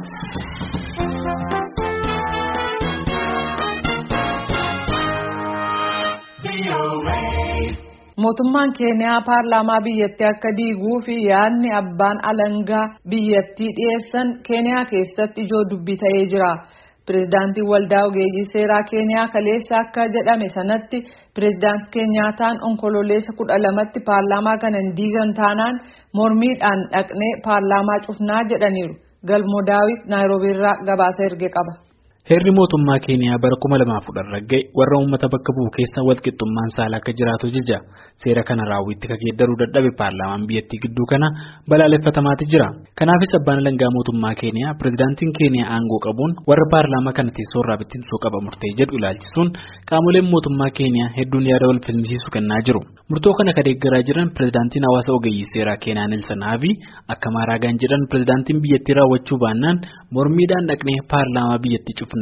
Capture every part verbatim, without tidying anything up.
Mootummaan Keeniyaa paarlaamaa biyyattii akka diiguu fi yaadni abbaan alangaa biyyattii dhiyeessan Keeniyaa keessatti ijoo dubbii ta'ee jira. Pireezidaantiin waldaa ogeeyyii seeraa Keeniyaa kaleessa akka jedhame sanatti pireezidaantii Keenyaataan onkololeessa kudha lamatti paarlaamaa kana hin diigan taanaan mormiidhaan dhaqnee paarlaamaa cufnaa jedhaniiru. Galmoo Daawit Naayiroobiirraa gabaasa erge qaba. Heerri mootummaa Keeniyaa bara kuma lamaaf kudhan ragga'e warra uummata bakka bu'u keessa walqixxummaan saalaa akka jiraatu jija. Seera kana raawwitti ka geeddaruu dadhabe paarlaamaan biyyattii gidduu kana balaaleffatamaatti jira. Kanaafis abbaan alangaa mootummaa Keeniyaa pireezidaantiin Keeniyaa aangoo qabuun warra paarlaamaa kana teessoorraa bittinsuu qaba murtee jedhu ilaalchisuun qaamoleen mootummaa Keeniyaa hedduun yaada wal falmisiisu kennaa jiru. Murtoo kana ka deeggaraa jiran pireezidaantiin hawaasa ogeeyyii seeraa Keeniyaa Neelsan Haavi akka maaraagaan jedhan pireezidaantiin biyyattii raawwachuu baannaan mormiidhaan dhaqnee paarlaamaa biyyattii cufu.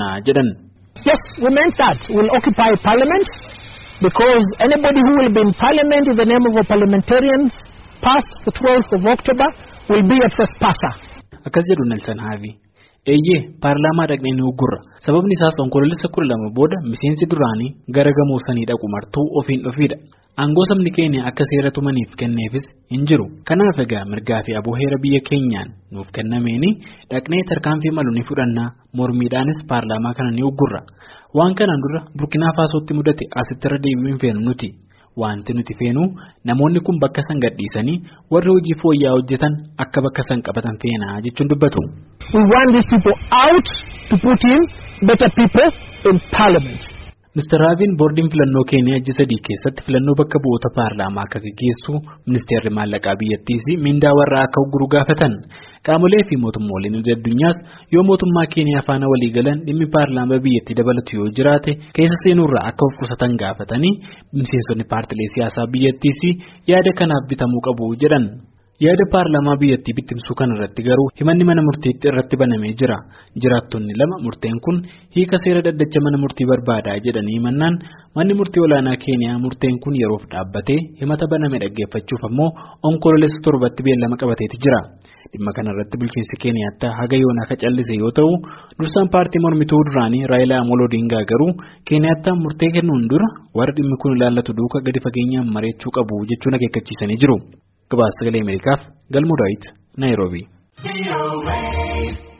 Yes, we meant that. We'll occupy Parliament because anybody who will be in Parliament in the name of our parliamentarians past the twelfth of October will be a trespasser. Akkas jedhu Neelsan Haavi. Eeyyee paarlaamaa dhaqnee ni uggurra. Sababni isaas onkololeessa kudha lama booda miseensi duraanii gara gamoo sanii dhaqu martuu ofiin dhufiidha. Aangoo sabni keenya akka seera tumaniif kenneefis hin jiru. Kanaaf egaa mirgaa fi aboo heera biyya keenyaan nuuf kennameeni dhaqnee tarkaanfii malu ni fudhannaa mormiidhaanis paarlaamaa kana ni uggurra. Waan kanaan dura Burkina Fasootti mudate asitti irra deebi'uu hin feenu nuti. Wanti nuti feenu namoonni kun bakka san gadhiisanii warri hojii fooyya'aa hojjetan akka bakka san qabatan feenaa jechuun dubbatu. We want these people out to put in better people in Parliament. Mister Haaviin boordiin filannoo Keeniyaa ji'a sadii keessatti filannoo bakka bu'oota paarlaamaa akka gaggeessu ministeerri maallaqaa biyyattiis mindaa warraa akka ugguru gaafatan. Qaamolee fi mootummooleen addunyaas yoo mootummaa Keeniyaa faana walii galan dhimmi paarlaamaa biyyattii dabalatu yoo jiraate keessa seenuurraa akka of qusatan gaafatanii miseensonni paartilee siyaasaa biyyattiis yaada kanaaf bitamuu qabu jedhan. Yaada paarlaamaa biyyattii bittimsuu kanarratti garuu himanni mana murtiitti irratti banamee jira. Jiraattonni lama murteen kun hiika seera daddacha mana murtii barbaadaa jedhanii himannaan manni murtii olaanaa Keeniyaa murteen kun yeroof dhaabbatee himata baname dhaggeeffachuuf ammoo onkololeessa torbatti beellama qabateeti jira. Dhimma kanarratti bulchiinsi Keeniyaatti haga yoonaa ka callise yoo ta'u dursaan paartii mormituu duraanii Raayilaa Amolo Odingaa garuu Keeniyaatti murtee kennuun dura warra dhimmi kun ilaallatu duuka gadi fageenyaan mari'achuu qabu jechuun akeekkachiisanii jiru. Gabaasa sagalee Ameerikaaf Galmoo Daawit Naayiroobii.